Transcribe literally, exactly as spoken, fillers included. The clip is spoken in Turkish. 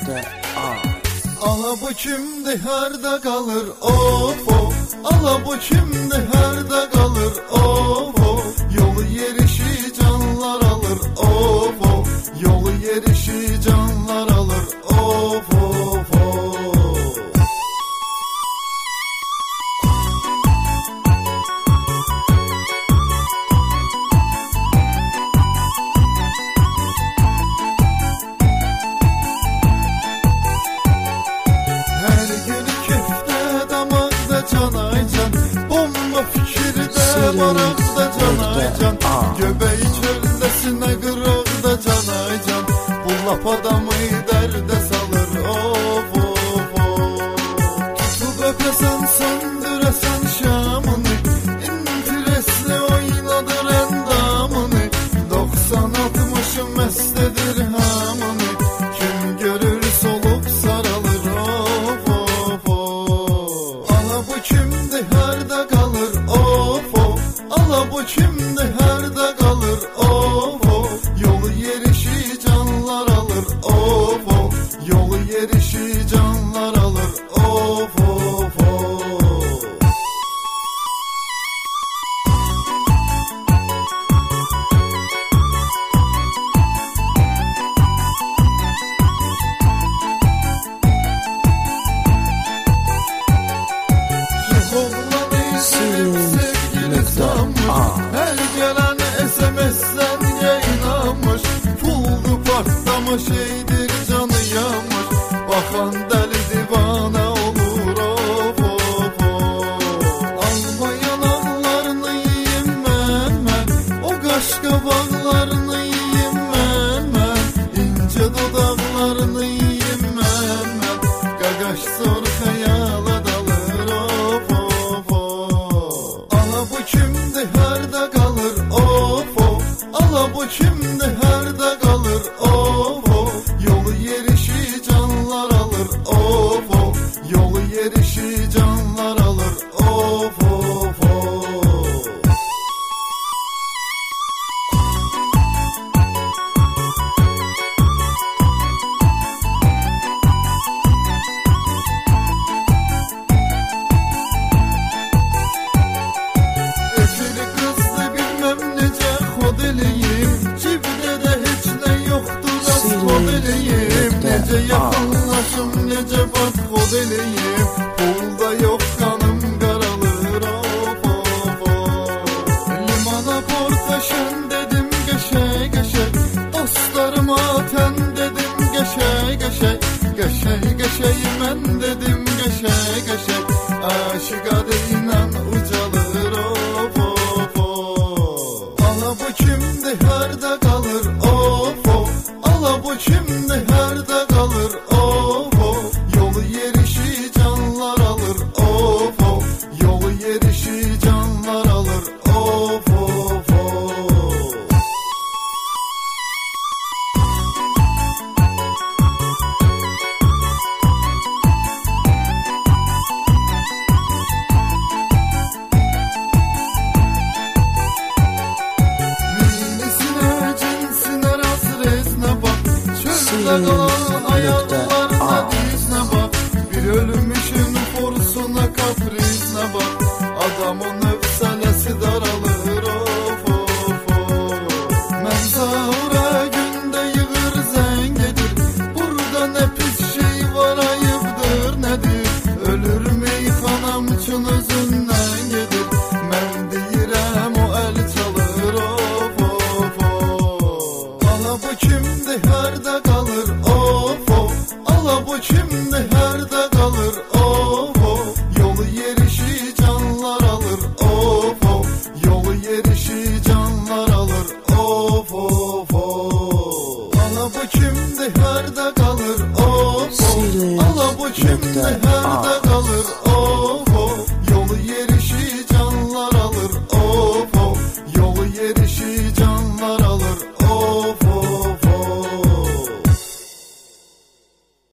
nokta a. Ala bu kimdi harda kalır of of. Ala bu kimdi harda kalır of of. Yolu yerişi canlar alır of of. Yolu yerişi canlar alır of of of. Marakda canaycan, göbeği çöldesine kırıkda canaycan. Bu laf adamı derde salır of of of. Tutup öpesen söndüresen şamını, İntiresle oynadır endamını. Doksan altmışı mestedir hamını, kim görür solup saralır of of of. Ala bu kimdi harda kalır of of. Ala bu kimdi harda kalır of of. Yolu yerişi canlar alır of of. Yolu yerişi canlar alır of of of. Her gelen S M S'lerine inanmış. Puldu patlamış şeydir canı yanmış. Bakan deli divane olur of of of. Almayan ağlarını yiyeyim ben ben. O kaş kabaklarını yiyeyim ben ben. İnce dudaklarını yiyeyim ben ben. Gagaş zor hayala dalır of of of. Ala bu kimdi harda kalır of of. Ala bu kimdi harda kalır of of. Yolu yerişi canlar alır of of. Yolu yerişi canlar alır of of of. Nece yakınlaşım nece batkod eleyim. Pulda yok kanım karalır of of of. Limana portaşın dedim geçe geçe. Dostlarıma ten dedim geçe geçe. Geçe geçe men dedim geçe geçe. Aşık adıyla ucalır of of of. Ala bu kimdi harda kalır of of. Ala bu kimdi harda kalır of of. Yolu yerişi canlar alır of of. Yolu yerişi canlar alır of of of. Minisine cinsine rast resne bak. Çölde kalan ayaklarına dizine bak. Bir ölmüşün forsuna kaprisine bak. Adamın öfselesi daralır of of of. Menzahura günde yığır zengedir. Burada ne pis şey var ayıptır nedir. Ölür meyhanamçın özünden gelir. Men deyirəm o el çalır of of of. Ala bu kimdi harda kalır of of. Ala bu kimdi harda kalır of of. Yolu yerişi canlar alır of of. Yolu yerişi canlar alır of of of. Ala bu kimdi harda kalır of of. Ala bu kimdi harda kalır